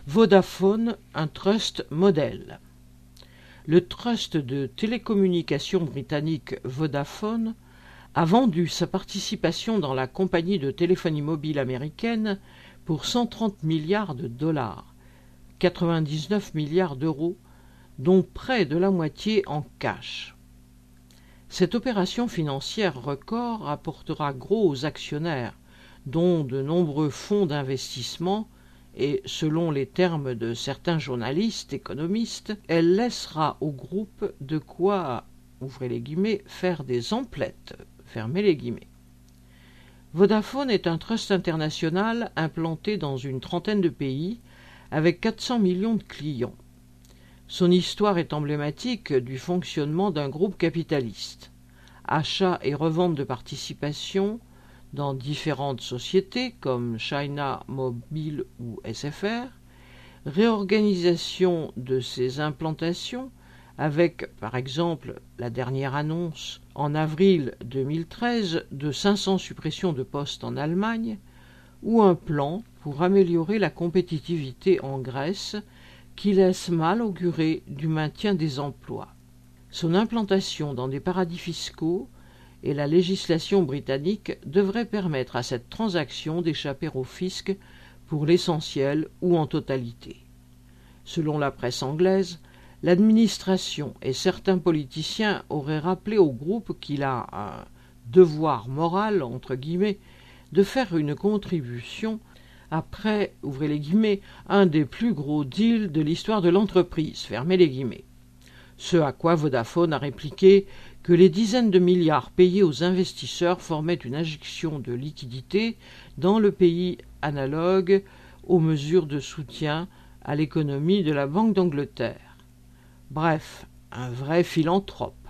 Vodafone, un trust modèle. Le trust de télécommunications britannique Vodafone a vendu sa participation dans la compagnie de téléphonie mobile américaine pour 130 milliards de dollars, 99 milliards d'euros, dont près de la moitié en cash. Cette opération financière record rapportera gros aux actionnaires, dont de nombreux fonds d'investissement, et selon les termes de certains journalistes économistes, elle laissera au groupe de quoi, ouvrez les guillemets, faire des emplettes, fermez les guillemets. Vodafone est un trust international implanté dans une trentaine de pays, avec 400 millions de clients. Son histoire est emblématique du fonctionnement d'un groupe capitaliste. Achat et revente de participations dans différentes sociétés comme China Mobile ou SFR, réorganisation de ses implantations avec, par exemple, la dernière annonce en avril 2013 de 500 suppressions de postes en Allemagne, ou un plan pour améliorer la compétitivité en Grèce qui laisse mal augurer du maintien des emplois. Son implantation dans des paradis fiscaux et la législation britannique devraient permettre à cette transaction d'échapper au fisc pour l'essentiel ou en totalité. Selon la presse anglaise, l'administration et certains politiciens auraient rappelé au groupe qu'il a un « devoir moral » entre guillemets, de faire une contribution après, ouvrez les guillemets, un des plus gros deals de l'histoire de l'entreprise, fermez les guillemets. Ce à quoi Vodafone a répliqué que les dizaines de milliards payés aux investisseurs formaient une injection de liquidités dans le pays analogue aux mesures de soutien à l'économie de la Banque d'Angleterre. Bref, un vrai philanthrope.